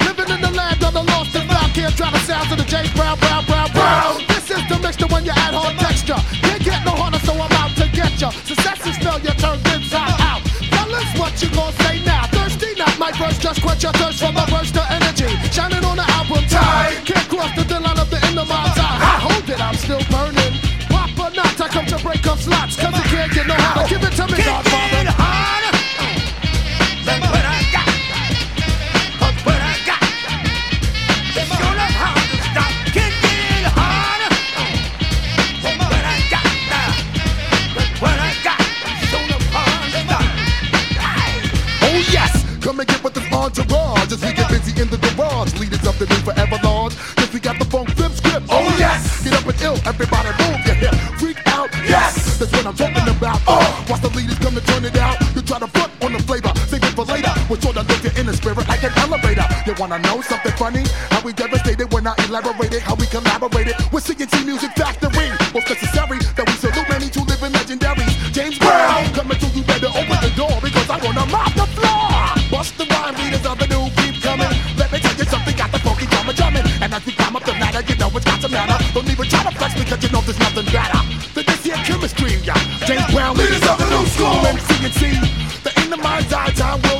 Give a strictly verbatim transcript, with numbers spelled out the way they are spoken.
living in the land of the lost and found. Can't try the sounds of the James Brown, Brown, Brown, Brown. This is the mixture when you add hard texture. Can't get no harder, so I'm out to get ya. Success is failure turned inside out. Fellas, what you gon' say now? Thirsty, not my verse, just quench your thirst from the burst of energy. Shining on the album tide. Can't cross the thin line of the end of my eye. I hold it, I'm still burning. Pop or not, I come to break up slots. Cause you can't get no harder. Give it to me, Godfather. Get harder than what I got. Cause what I got is sure enough hard to stop. Can't get harder than what I got now. Cause what I got is sure enough hard to stop. Oh yes, come and get with this entourage as we get busy in the garage. Leaders of the new forever laws. Cause we got the funk flip script. Oh yes, get up and ill, everybody move your hip. Freak out, yes, that's what I'm talking about. Uh, watch the leaders come to turn it out. You try to front on the flavor, save it for later. We're sure to lift you in the spirit like an elevator. You wanna know something funny? How we devastated when I elaborated, how we collaborated with C and T Music Factory. What's necessary that we salute many two living legendaries. James Brown, coming to you, better open the door because I wanna mop the floor. Bust the rhyme, leaders of the new keep coming. Let me tell you something, got the funky drama drumming. And as we climb up the ladder, you know it's got to matter. Don't even try to flex because you know there's nothing better than this here chemistry, yeah. James Brown, leaders of the new school, and C and T. The in the mind's eye time will